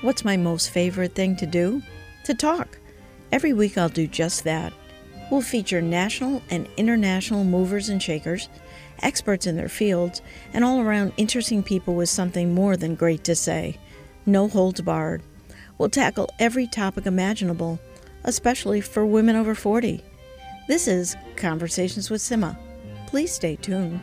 What's my most favorite thing to do? To talk. Every week I'll do just that. We'll feature national and international movers and shakers, experts in their fields, and all around interesting people with something more than great to say. No holds barred. We'll tackle every topic imaginable, especially for women over 40. This is Conversations with Sima. Please stay tuned.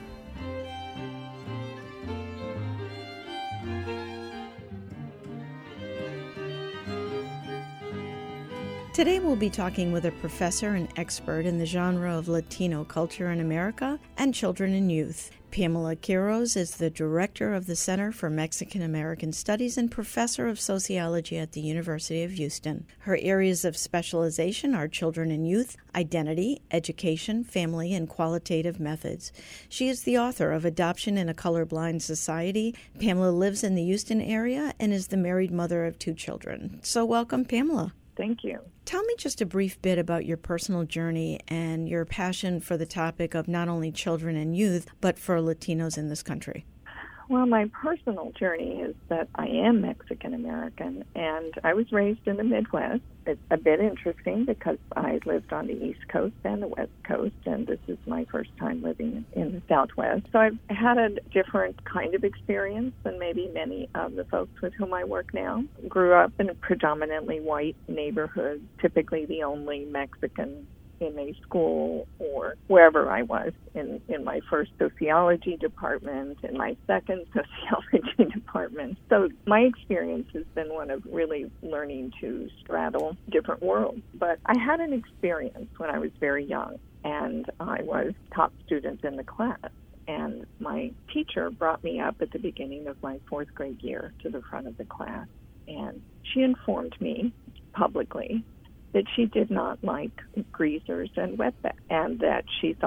Today we'll be talking with a professor and expert in the genre of Latino culture in America and children and youth. Pamela Quiroz is the director of the Center for Mexican American Studies and professor of sociology at the University of Houston. Her areas of specialization are children and youth, identity, education, family, and qualitative methods. She is the author of Adoption in a Colorblind Society. Pamela lives in the Houston area and is the married mother of 2 children. So welcome, Pamela. Thank you. Tell me just a brief bit about your personal journey and your passion for the topic of not only children and youth, but for Latinos in this country. Well, my personal journey is that I am Mexican American, and I was raised in the Midwest. It's a bit interesting because I lived on the East Coast and the West Coast, and this is my first time living in the Southwest. So I've had a different kind of experience than maybe many of the folks with whom I work now. Grew up in a predominantly white neighborhood, typically the only Mexican in a school or wherever I was, in my first sociology department, in my second sociology department. So my experience has been one of really learning to straddle different worlds. But I had an experience when I was very young, and I was top student in the class. And my teacher brought me up at the beginning of my 4th grade year to the front of the class, and she informed me publicly that she did not like greasers and wetbacks, and that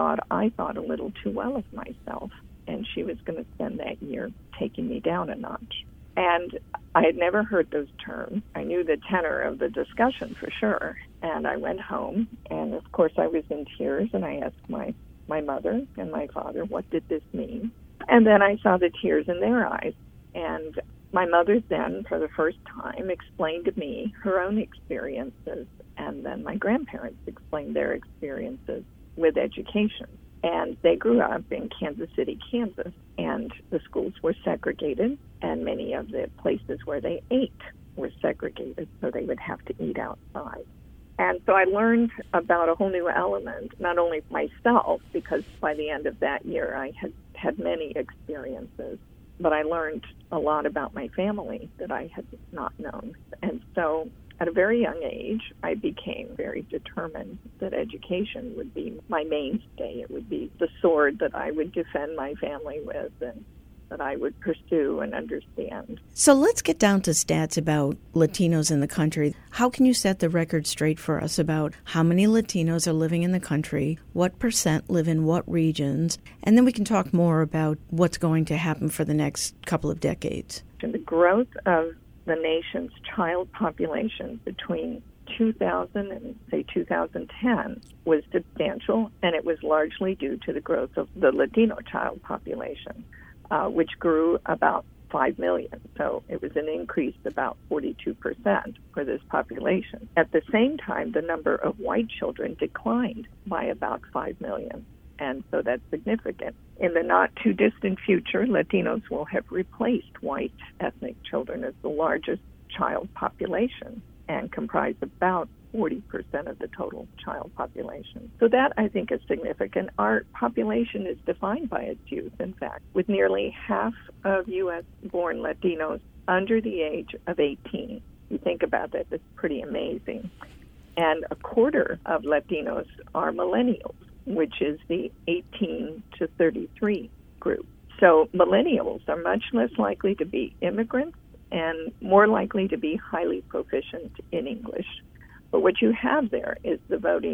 I thought a little too well of myself, and she was going to spend that year taking me down a notch. And I had never heard those terms. I knew the tenor of the discussion for sure, and I went home, and of course I was in tears, and I asked my mother and my father, what did this mean? And then I saw the tears in their eyes, and my mother then, for the first time, explained to me her own experiences, and then my grandparents explained their experiences with education. And they grew up in Kansas City, Kansas, and the schools were segregated, and many of the places where they ate were segregated, so they would have to eat outside. And so I learned about a whole new element, not only myself, because by the end of that year I had many experiences, but I learned a lot about my family that I had not known. And so at a very young age, I became very determined that education would be my mainstay. It would be the sword that I would defend my family with and that I would pursue and understand. So let's get down to stats about Latinos in the country. How can you set the record straight for us about how many Latinos are living in the country, what percent live in what regions, and then we can talk more about what's going to happen for the next couple of decades. And the growth of the nation's child population between 2000 and, say, 2010 was substantial, and it was largely due to the growth of the Latino child population, which grew about 5 million. So it was an increase about 42% for this population. At the same time, the number of white children declined by about 5 million. And so that's significant. In the not-too-distant future, Latinos will have replaced white ethnic children as the largest child population and comprise about 40% of the total child population. So that, I think, is significant. Our population is defined by its youth, in fact, with nearly half of U.S.-born Latinos under the age of 18. You think about that, that's pretty amazing. And a quarter of Latinos are millennials, which is the 18 to 33 group. So millennials are much less likely to be immigrants and more likely to be highly proficient in English. But what you have there is the voting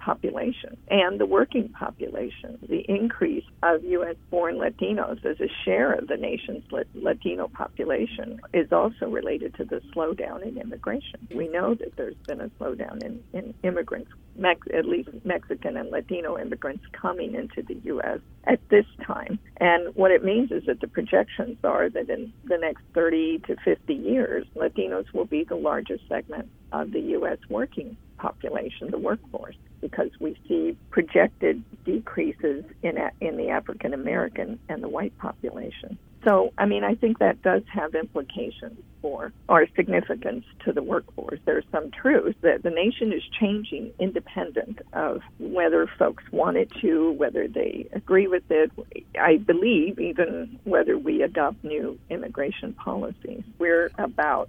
population and the working population. The increase of U.S.-born Latinos as a share of the nation's Latino population is also related to the slowdown in immigration. We know that there's been a slowdown in immigrants, at least Mexican and Latino immigrants coming into the U.S. at this time. And what it means is that the projections are that in the next 30 to 50 years, Latinos will be the largest segment of the U.S. working population, the workforce, because we see projected decreases in the African American and the white population. So, I think that does have implications for or significance to the workforce. There's some truth that the nation is changing independent of whether folks want it to, whether they agree with it. I believe even whether we adopt new immigration policies. We're about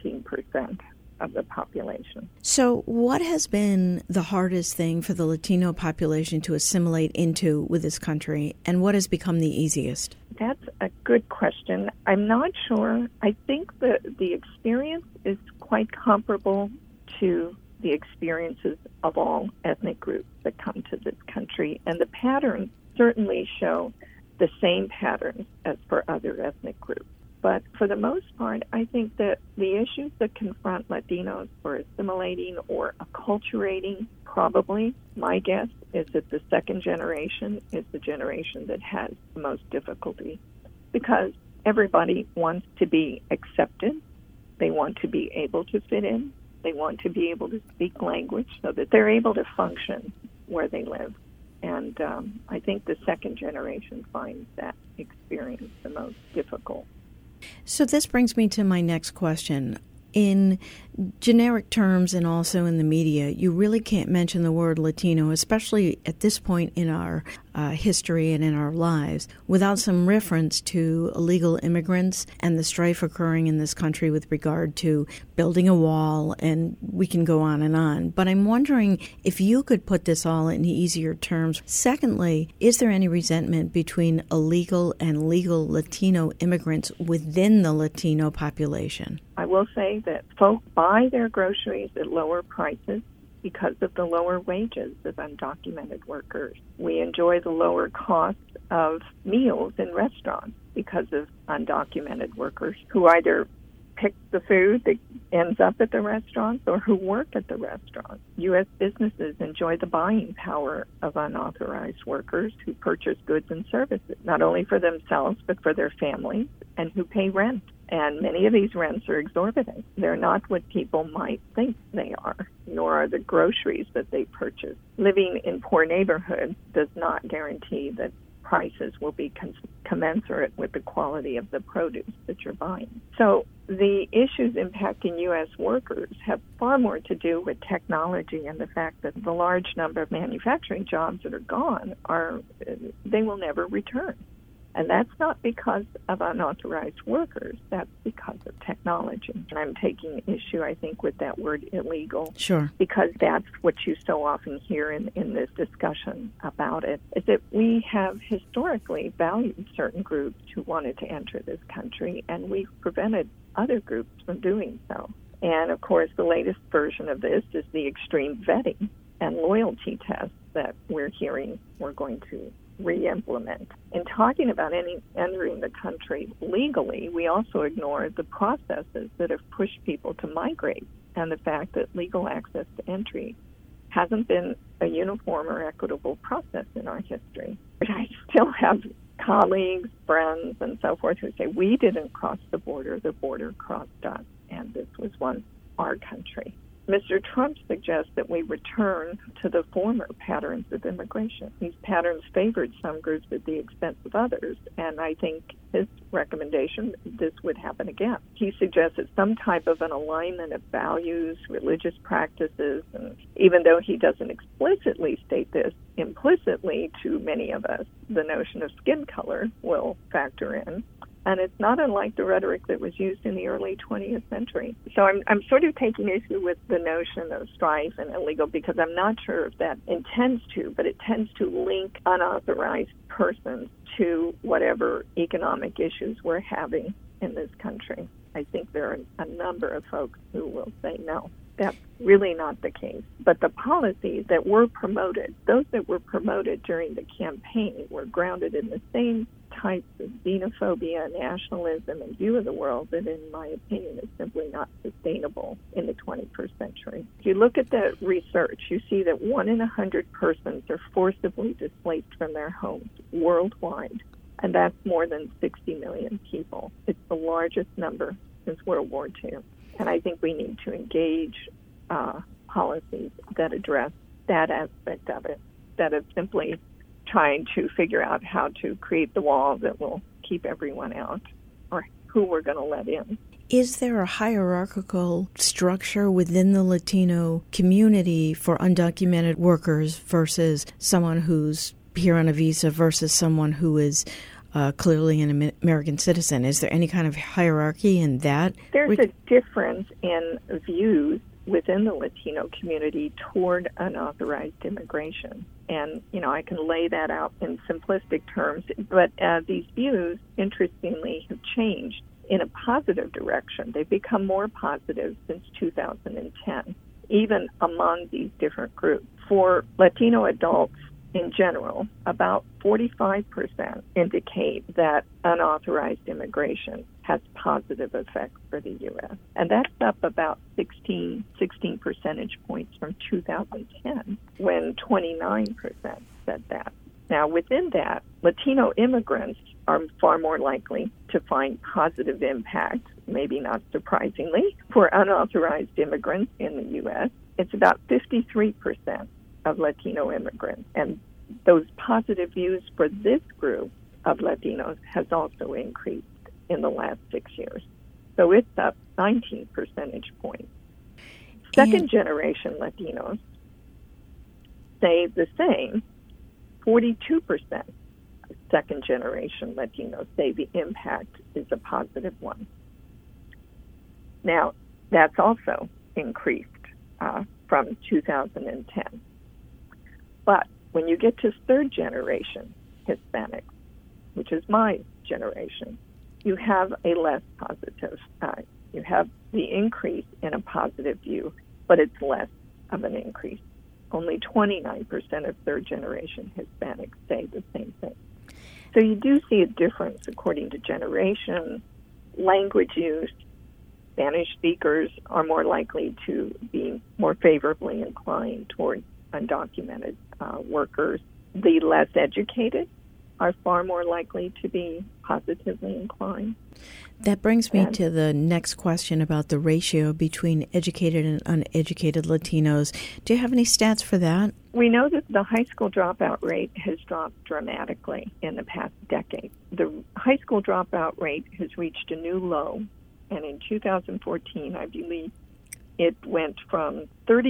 17% of the population. So what has been the hardest thing for the Latino population to assimilate into with this country, and what has become the easiest? That's a good question. I'm not sure. I think that the experience is quite comparable to the experiences of all ethnic groups that come to this country, and the patterns certainly show the same patterns as for other ethnic groups. But for the most part, I think that the issues that confront Latinos for assimilating or acculturating, probably, my guess is that the second generation is the generation that has the most difficulty, because everybody wants to be accepted. They want to be able to fit in. They want to be able to speak language so that they're able to function where they live. And I think the second generation finds that experience the most difficult. So this brings me to my next question. In generic terms and also in the media, you really can't mention the word Latino, especially at this point in our history and in our lives, without some reference to illegal immigrants and the strife occurring in this country with regard to building a wall, and we can go on and on. But I'm wondering if you could put this all in easier terms. Secondly, is there any resentment between illegal and legal Latino immigrants within the Latino population? I will say that folks buy their groceries at lower prices because of the lower wages of undocumented workers. We enjoy the lower cost of meals in restaurants because of undocumented workers who either pick the food that ends up at the restaurants or who work at the restaurants. U.S. businesses enjoy the buying power of unauthorized workers who purchase goods and services, not only for themselves but for their families, and who pay rent. And many of these rents are exorbitant. They're not what people might think they are, nor are the groceries that they purchase. Living in poor neighborhoods does not guarantee that prices will be commensurate with the quality of the produce that you're buying. So the issues impacting U.S. workers have far more to do with technology and the fact that the large number of manufacturing jobs that are gone they will never return. And that's not because of unauthorized workers. That's because of technology. And I'm taking issue, I think, with that word illegal. Sure. Because that's what you so often hear in this discussion about it, is that we have historically valued certain groups who wanted to enter this country, and we've prevented other groups from doing so. And, of course, the latest version of this is the extreme vetting and loyalty tests that we're hearing we're going to re-implement. In talking about entering the country legally, we also ignore the processes that have pushed people to migrate and the fact that legal access to entry hasn't been a uniform or equitable process in our history. But I still have colleagues, friends, and so forth who say, we didn't cross the border crossed us, and this was once our country. Mr. Trump suggests that we return to the former patterns of immigration. These patterns favored some groups at the expense of others, and I think his recommendation, this would happen again. He suggests that some type of an alignment of values, religious practices, and even though he doesn't explicitly state this, implicitly to many of us, the notion of skin color will factor in. And it's not unlike the rhetoric that was used in the early 20th century. So I'm sort of taking issue with the notion of strife and illegal because I'm not sure if that intends to, but it tends to link unauthorized persons to whatever economic issues we're having in this country. I think there are a number of folks who will say no. That's really not the case. But the policies that were promoted, those that were promoted during the campaign, were grounded in the same types of xenophobia, nationalism, and view of the world that, in my opinion, is simply not sustainable in the 21st century. If you look at the research, you see that 1 in 100 persons are forcibly displaced from their homes worldwide, and that's more than 60 million people. It's the largest number since World War II. And I think we need to engage policies that address that aspect of it, instead of simply trying to figure out how to create the wall that will keep everyone out or who we're going to let in. Is there a hierarchical structure within the Latino community for undocumented workers versus someone who's here on a visa versus someone who is clearly an American citizen? Is there any kind of hierarchy in that? There's a difference in views within the Latino community toward unauthorized immigration. And, I can lay that out in simplistic terms, but these views, interestingly, have changed in a positive direction. They've become more positive since 2010, even among these different groups. For Latino adults in general, about 45% indicate that unauthorized immigration has positive effects for the U.S. And that's up about 16 percentage points from 2010, when 29% said that. Now, within that, Latino immigrants are far more likely to find positive impact, maybe not surprisingly, for unauthorized immigrants in the U.S. It's about 53% of Latino immigrants. And those positive views for this group of Latinos has also increased in the last 6 years. So it's up 19 percentage points. Second-generation Latinos say the same. 42% of second-generation Latinos say the impact is a positive one. Now, that's also increased from 2010. But when you get to third-generation Hispanics, which is my generation, you have a less positive. You have the increase in a positive view, but it's less of an increase. Only 29% of third-generation Hispanics say the same thing. So you do see a difference according to generation, language use. Spanish speakers are more likely to be more favorably inclined toward undocumented workers. The less educated are far more likely to be positively inclined. That brings me to the next question about the ratio between educated and uneducated Latinos. Do you have any stats for that? We know that the high school dropout rate has dropped dramatically in the past decade. The high school dropout rate has reached a new low, and in 2014, I believe, it went from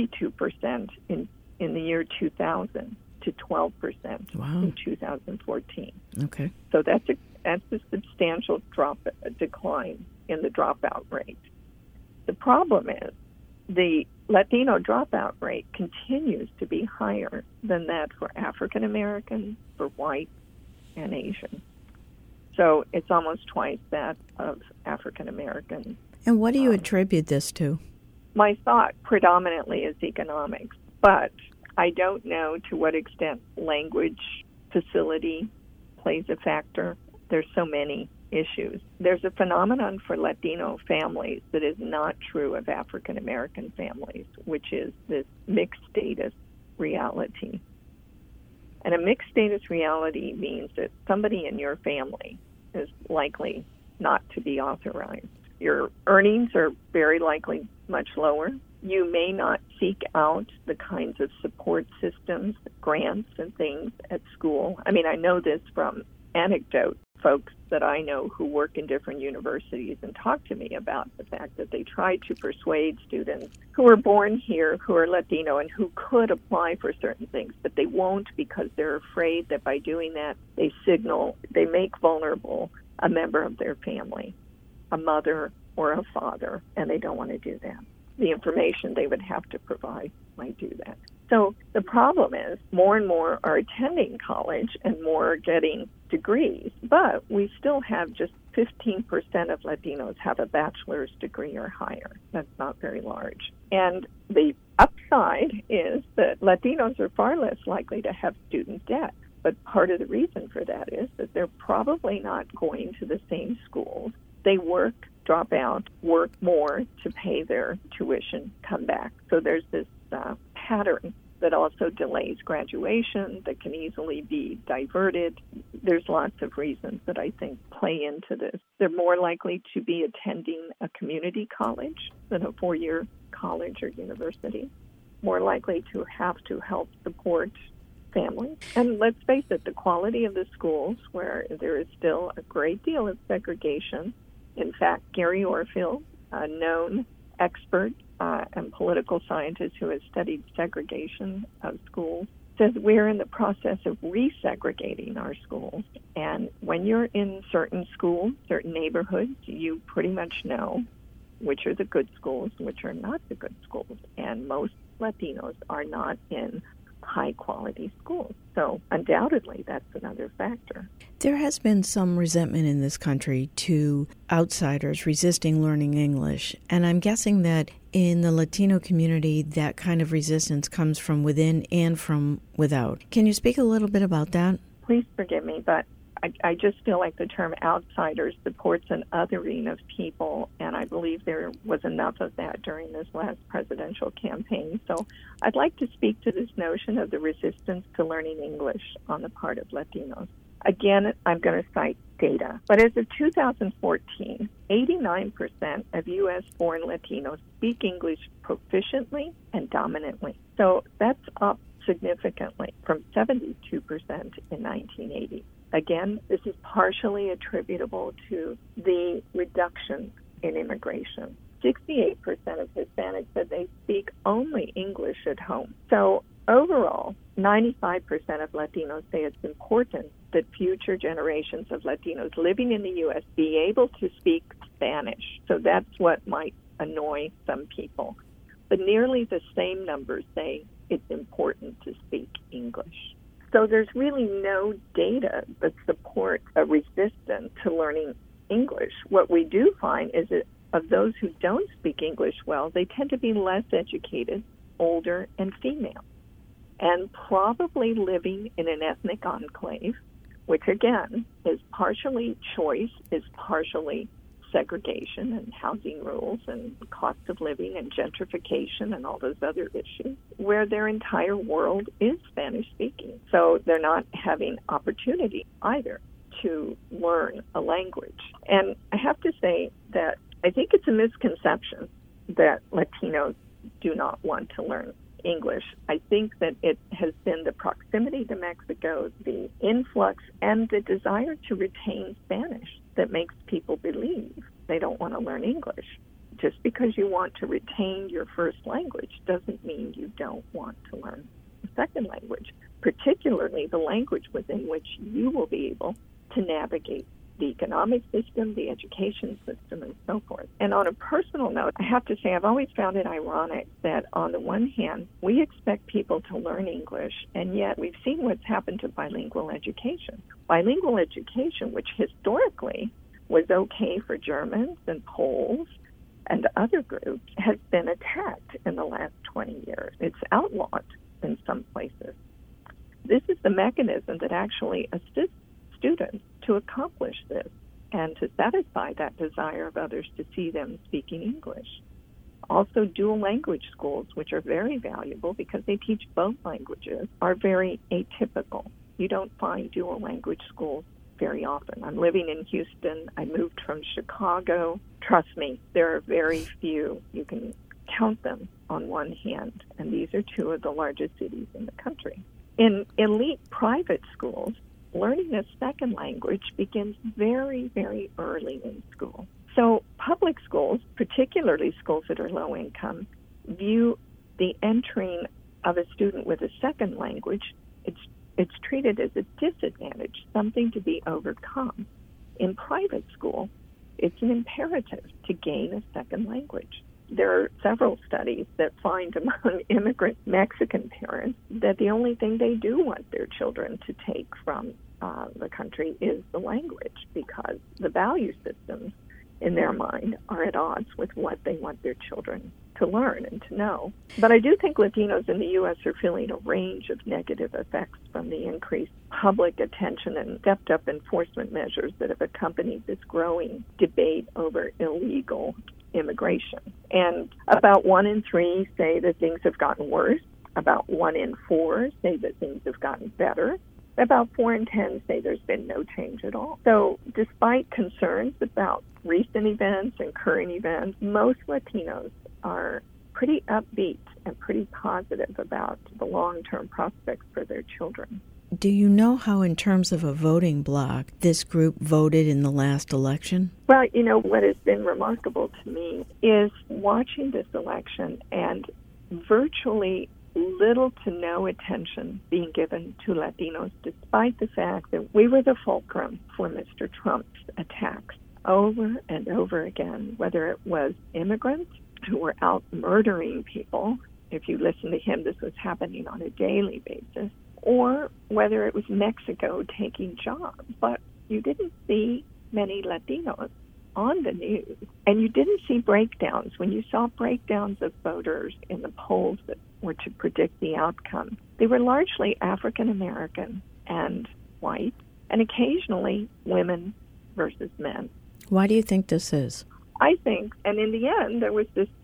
32% in the year 2000 to 12% in 2014. Okay. So that's a substantial decline in the dropout rate. The problem is the Latino dropout rate continues to be higher than that for African Americans, for whites, and Asians. So it's almost twice that of African Americans. And what do you attribute this to? My thought predominantly is economics, but I don't know to what extent language facility plays a factor. There's so many issues. There's a phenomenon for Latino families that is not true of African American families, which is this mixed status reality. And a mixed status reality means that somebody in your family is likely not to be authorized. Your earnings are very likely much lower. You may not seek out the kinds of support systems, grants, and things at school. I mean, I know this from anecdote. Folks that I know who work in different universities and talk to me about the fact that they try to persuade students who are born here, who are Latino, and who could apply for certain things, but they won't because they're afraid that by doing that, they make vulnerable a member of their family, a mother or a father, and they don't want to do that. The information they would have to provide might do that. So the problem is more and more are attending college and more are getting degrees, but we still have just 15% of Latinos have a bachelor's degree or higher. That's not very large. And the upside is that Latinos are far less likely to have student debt. But part of the reason for that is that they're probably not going to the same schools. They work, drop out, work more to pay their tuition, come back. So there's this pattern that also delays graduation, that can easily be diverted. There's lots of reasons that I think play into this. They're more likely to be attending a community college than a four-year college or university, more likely to have to help support families. And let's face it, the quality of the schools, where there is still a great deal of segregation. In fact, Gary Orfield, a known expert and political scientist who has studied segregation of schools, says we're in the process of resegregating our schools. And when you're in certain schools, certain neighborhoods, you pretty much know which are the good schools, which are not the good schools. And most Latinos are not in high-quality schools. So undoubtedly, that's another factor. There has been some resentment in this country to outsiders resisting learning English, and I'm guessing that in the Latino community, that kind of resistance comes from within and from without. Can you speak a little bit about that? Please forgive me, but I just feel like the term outsiders supports an othering of people, and I believe there was enough of that during this last presidential campaign. So I'd like to speak to this notion of the resistance to learning English on the part of Latinos. Again, I'm going to cite data, but as of 2014, 89% of U.S.-born Latinos speak English proficiently and dominantly. So that's up significantly from 72% in 1980. Again, this is partially attributable to the reduction in immigration. 68% of Hispanics said they speak only English at home. So overall, 95% of Latinos say it's important that future generations of Latinos living in the U.S. be able to speak Spanish. So that's what might annoy some people. But nearly the same numbers say it's important to speak English. So there's really no data that supports a resistance to learning English. What we do find is that of those who don't speak English well, they tend to be less educated, older, and female, and probably living in an ethnic enclave, which again is partially choice, is partially segregation and housing rules and cost of living and gentrification and all those other issues, where their entire world is Spanish-speaking. So they're not having opportunity either to learn a language. And I have to say that I think it's a misconception that Latinos do not want to learn English. I think that it has been the proximity to Mexico, the influx, and the desire to retain Spanish that makes people believe they don't want to learn English. Just because you want to retain your first language doesn't mean you don't want to learn a second language, particularly the language within which you will be able to navigate the economic system, the education system, and so forth. And on a personal note, I have to say I've always found it ironic that on the one hand, we expect people to learn English, and yet we've seen what's happened to bilingual education. Bilingual education, which historically was okay for Germans and Poles and other groups, has been attacked in the last 20 years. It's outlawed in some places. This is the mechanism that actually assists students to accomplish this and to satisfy that desire of others to see them speaking English. Also, dual language schools, which are very valuable because they teach both languages, are very atypical. You don't find dual language schools very often. I'm living in Houston. I moved from Chicago. Trust me, there are very few. You can count them on one hand, and these are two of the largest cities in the country. In elite private schools, learning a second language begins very, very early in school. So public schools, particularly schools that are low income, view the entering of a student with a second language, it's treated as a disadvantage, something to be overcome. In private school, it's an imperative to gain a second language. There are several studies that find among immigrant Mexican parents that the only thing they do want their children to take from the country is the language, because the value systems in their mind are at odds with what they want their children to learn and to know. But I do think Latinos in the U.S. are feeling a range of negative effects from the increased public attention and stepped-up enforcement measures that have accompanied this growing debate over illegal immigration. And about 1 in 3 say that things have gotten worse. About 1 in 4 say that things have gotten better. About 4 in 10 say there's been no change at all. So despite concerns about recent events and current events, most Latinos are pretty upbeat and pretty positive about the long-term prospects for their children. Do you know how, in terms of a voting bloc, this group voted in the last election? Well, what has been remarkable to me is watching this election and virtually little to no attention being given to Latinos, despite the fact that we were the fulcrum for Mr. Trump's attacks over and over again, whether it was immigrants who were out murdering people. If you listen to him, this was happening on a daily basis, or whether it was Mexico taking jobs. But you didn't see many Latinos on the news, and you didn't see breakdowns. When you saw breakdowns of voters in the polls that were to predict the outcome, they were largely African American and white, and occasionally women versus men. Why do you think this is? I think, and in the end, there was this,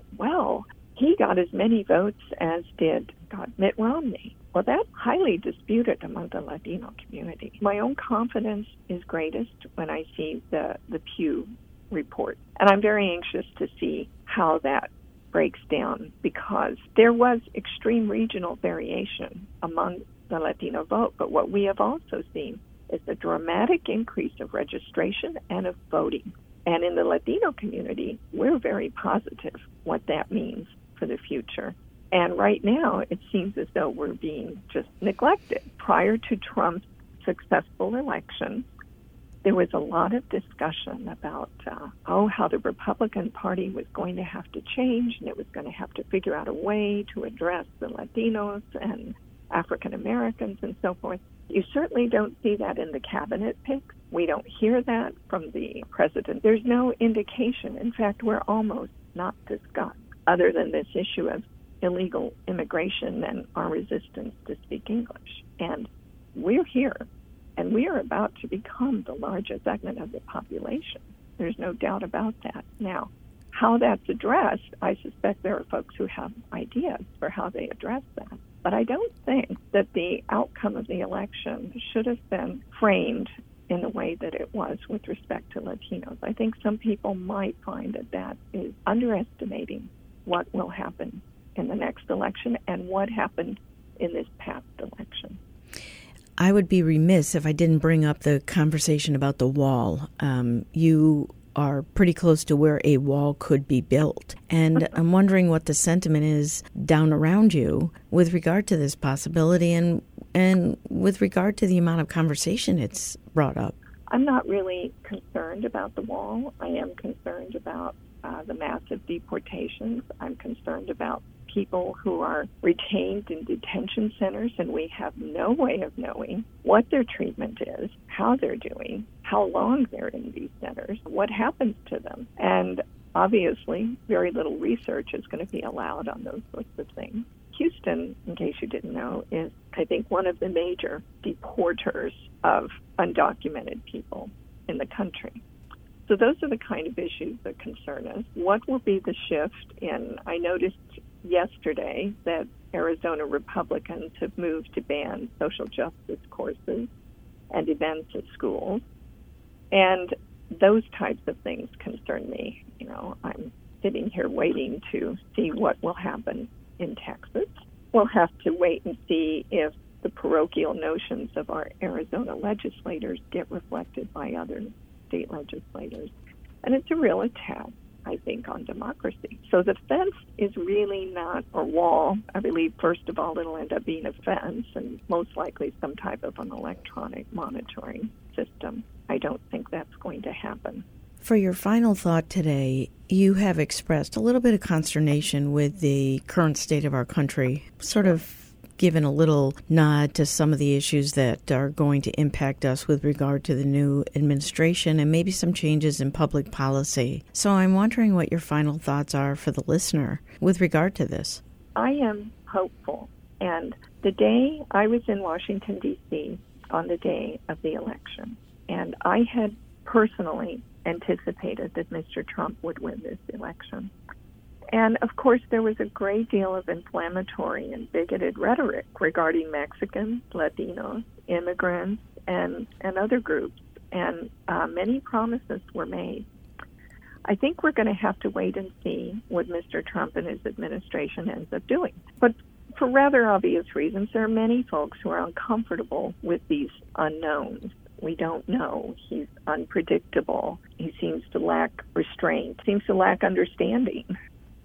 he got as many votes as did Mitt Romney. Well, that's highly disputed among the Latino community. My own confidence is greatest when I see the Pew report. And I'm very anxious to see how that breaks down, because there was extreme regional variation among the Latino vote. But what we have also seen is a dramatic increase of registration and of voting. And in the Latino community, we're very positive what that means for the future. And right now, it seems as though we're being just neglected. Prior to Trump's successful election, there was a lot of discussion about, how the Republican Party was going to have to change, and it was going to have to figure out a way to address the Latinos and African Americans and so forth. You certainly don't see that in the cabinet picks. We don't hear that from the president. There's no indication. In fact, we're almost not discussed, other than this issue of illegal immigration and our resistance to speak English. And we're here, and we are about to become the largest segment of the population. There's no doubt about that. Now, how that's addressed, I suspect there are folks who have ideas for how they address that. But I don't think that the outcome of the election should have been framed in the way that it was with respect to Latinos. I think some people might find that that is underestimating what will happen in the next election and what happened in this past election. I would be remiss if I didn't bring up the conversation about the wall. You are pretty close to where a wall could be built. And I'm wondering what the sentiment is down around you with regard to this possibility and with regard to the amount of conversation it's brought up. I'm not really concerned about the wall. I am concerned about the massive deportations. I'm concerned about people who are retained in detention centers, and we have no way of knowing what their treatment is, how they're doing, how long they're in these centers, what happens to them. And obviously, very little research is going to be allowed on those sorts of things. Houston, in case you didn't know, is, I think, one of the major deporters of undocumented people in the country. So those are the kind of issues that concern us. What will be the shift in, I noticed yesterday that Arizona Republicans have moved to ban social justice courses and events at schools. And those types of things concern me. I'm sitting here waiting to see what will happen in Texas. We'll have to wait and see if the parochial notions of our Arizona legislators get reflected by other state legislators. And it's a real attack, I think, on democracy. So the fence is really not a wall. I believe, first of all, it'll end up being a fence and most likely some type of an electronic monitoring system. I don't think that's going to happen. For your final thought today, you have expressed a little bit of consternation with the current state of our country, sort of given a little nod to some of the issues that are going to impact us with regard to the new administration and maybe some changes in public policy. So I'm wondering what your final thoughts are for the listener with regard to this. I am hopeful. And the day I was in Washington, D.C. on the day of the election, and I had personally anticipated that Mr. Trump would win this election. And, of course, there was a great deal of inflammatory and bigoted rhetoric regarding Mexicans, Latinos, immigrants, and other groups, and many promises were made. I think we're going to have to wait and see what Mr. Trump and his administration ends up doing. But for rather obvious reasons, there are many folks who are uncomfortable with these unknowns. We don't know. He's unpredictable. He seems to lack restraint, seems to lack understanding.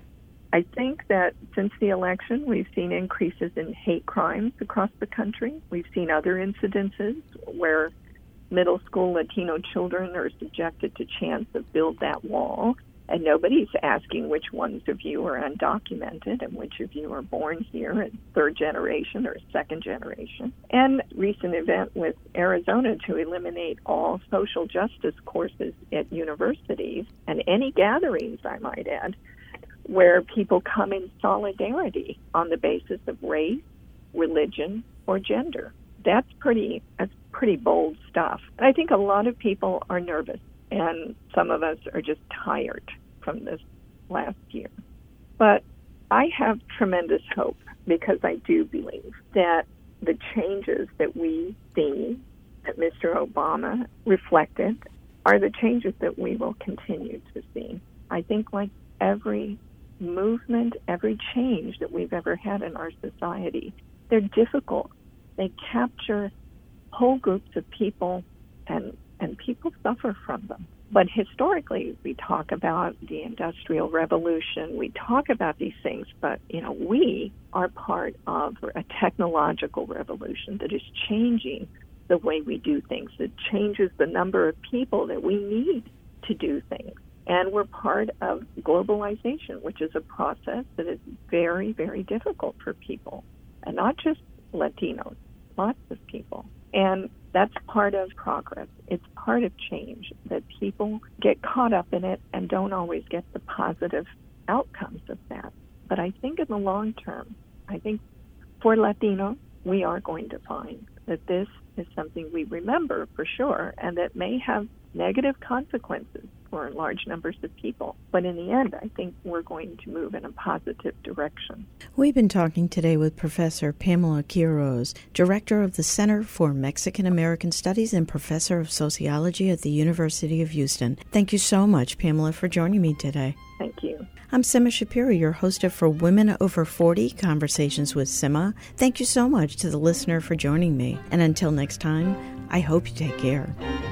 I think that since the election, we've seen increases in hate crimes across the country. We've seen other incidences where middle school Latino children are subjected to chants of build that wall, and nobody's asking which ones of you are undocumented and which of you are born here in third generation or second generation. And recent event with Arizona to eliminate all social justice courses at universities and any gatherings, I might add, where people come in solidarity on the basis of race, religion, or gender. That's pretty bold stuff. And I think a lot of people are nervous, and some of us are just tired from this last year. But I have tremendous hope because I do believe that the changes that we see that Mr. Obama reflected are the changes that we will continue to see. I think like every movement, every change that we've ever had in our society, they're difficult. They capture whole groups of people, and people suffer from them. But historically, we talk about the Industrial Revolution, we talk about these things, but, we are part of a technological revolution that is changing the way we do things. It changes the number of people that we need to do things. And we're part of globalization, which is a process that is very, very difficult for people, and not just Latinos, lots of people. And that's part of progress. It's part of change, that people get caught up in it and don't always get the positive outcomes of that. But I think in the long term, I think for Latinos, we are going to find that this is something we remember for sure, and that may have negative consequences for large numbers of people. But in the end, I think we're going to move in a positive direction. We've been talking today with Professor Pamela Quiroz, Director of the Center for Mexican American Studies and Professor of Sociology at the University of Houston. Thank you so much, Pamela, for joining me today. Thank you. I'm Sima Shapiro, your host of For Women Over 40, Conversations with Sima. Thank you so much to the listener for joining me. And until next time, I hope you take care.